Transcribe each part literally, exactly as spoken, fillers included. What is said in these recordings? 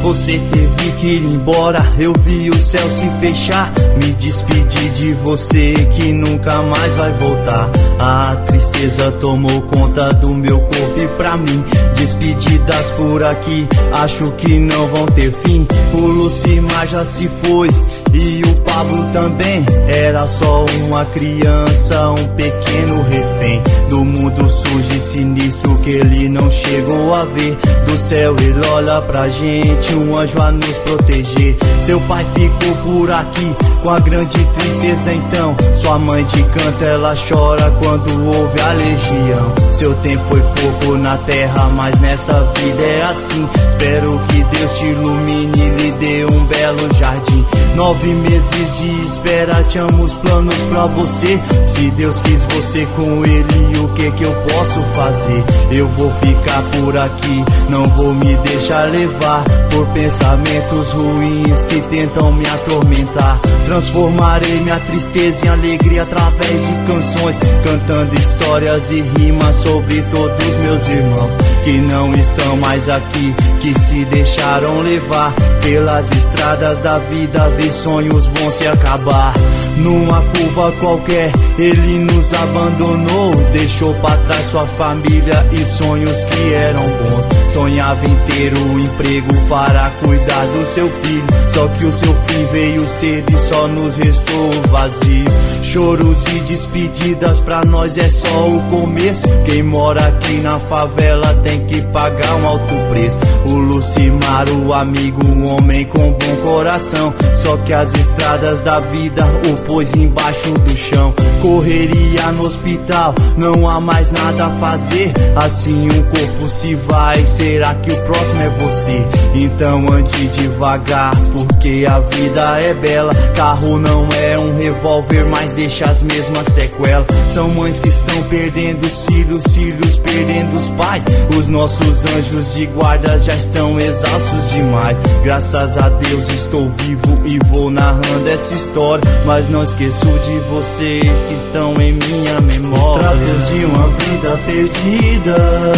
Você teve que ir embora, eu vi o céu se fechar. Me despedi de você que nunca mais vai voltar. A tristeza tomou conta do meu corpo e pra mim despedidas por aqui, acho que não vão ter fim. O Lucimar já se foi e o Pablo também. Era só uma criança, um pequeno refém do mundo sujo e sinistro que ele não chegou a ver. Do céu ele olha pra gente, um anjo a nos proteger. Seu pai ficou por aqui com a grande tristeza então. Sua mãe de canto, ela chora quando ouve a legião. Seu tempo foi pouco na terra, mas nesta vida é assim. Espero que Deus te ilumine e lhe dê um belo jardim. Nove meses de espera, tínhamos planos pra você. Se Deus quis você com ele, o que que eu posso fazer? Eu vou ficar por aqui, não vou me deixar levar por pensamentos ruins que tentam me atormentar. Transformarei minha tristeza em alegria através de canções, cantando histórias e rimas sobre todos meus irmãos que não estão mais aqui, que se deixaram levar pelas estradas da vida. Ver sonhos vão se acabar. Numa curva qualquer ele nos abandonou, deixou pra trás sua família e sonhos que eram bons. Sonhava em ter um emprego para cuidar do seu filho, só que o seu fim veio cedo e só nos restou vazio. Choros e despedidas pra nós é só o começo. Quem mora aqui na favela tem que pagar um alto preço. O Lucimar, o amigo, um homem com bom coração, só que as estradas da vida o pôs embaixo do chão. Correria no hospital, não há mais nada a fazer. Assim um corpo se vai, será que o próximo é você? Então ande devagar, porque a vida é bela. Carro não é um revólver, mas deixa as mesmas sequelas. São mães que estão perdendo os filhos, filhos perdendo os pais. Os nossos anjos de guarda já estão exaustos demais. Graças a Deus estou vivo e vou narrando essa história, mas não esqueço de vocês que estão em minha memória. Tratos de uma vida perdida,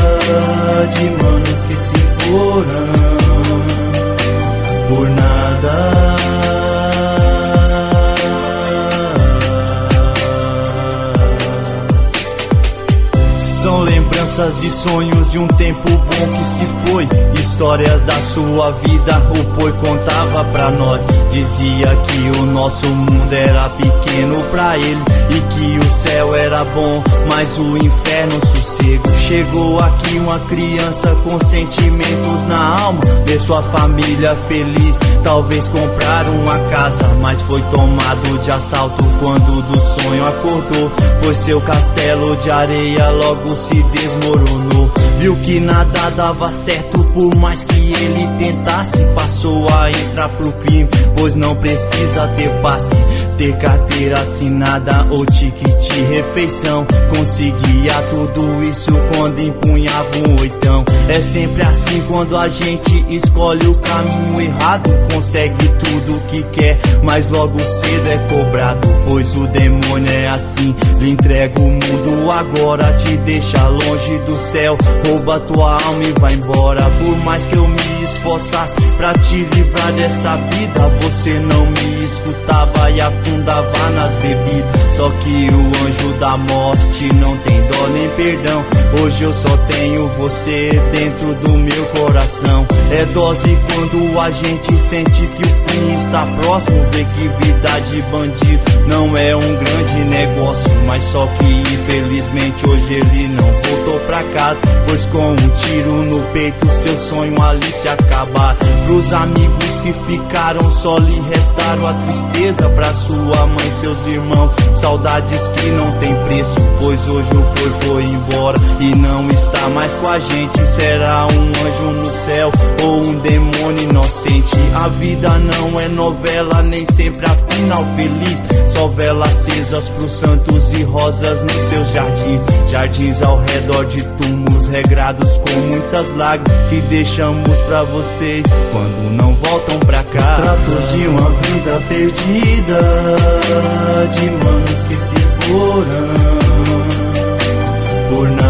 de manos que se foram por nada. São lembranças e sonhos de um tempo bom que se foi. Histórias da sua vida o Poi contava pra nós. Dizia que o nosso mundo era pequeno pra ele e que o céu era bom, mas o inferno sossego. Chegou aqui uma criança com sentimentos na alma, ver sua família feliz, talvez comprar uma casa, mas foi tomado de assalto quando do sonho acordou, pois seu castelo de areia logo se desmoronou. Viu que nada dava certo, por mais que ele tentasse, passou a entrar pro crime, pois não precisa ter passe, ter carteira assinada ou ticket refeição. Conseguia tudo isso quando empunhava um oitão. É sempre assim quando a gente escolhe o caminho errado. Consegue tudo que quer, mas logo cedo é cobrado, pois o demônio é assim. Lhe entrega o mundo agora, te deixa longe do céu, rouba tua alma e vai embora. Por mais que eu me esforçasse pra te livrar dessa vida, você não me escutava e afundava nas bebidas. Só que o anjo da morte não tem dó nem perdão. Hoje eu só tenho você dentro do meu coração. É dose quando a gente sente que o fim está próximo. Vê que vida de bandido não é um grande negócio, mas só que infelizmente hoje ele não voltou pra casa, pois com um tiro no peito seu sonho ali se acabar. Pros amigos que ficaram só lhe restaram a tristeza. Pra sua mãe, seus irmãos, saudades que não tem preço, pois hoje o Poi foi embora e não está mais com a gente. Será um anjo no céu ou um demônio inocente? A vida não é novela, nem sempre a final feliz. Só velas acesas pros santos e rosas nos seus jardins. Jardins ao redor de túmulos regrados com muitas lágrimas que deixamos pra vocês quando não voltam pra cá. Tratos de uma vida perdida, de manos que se foram por nada.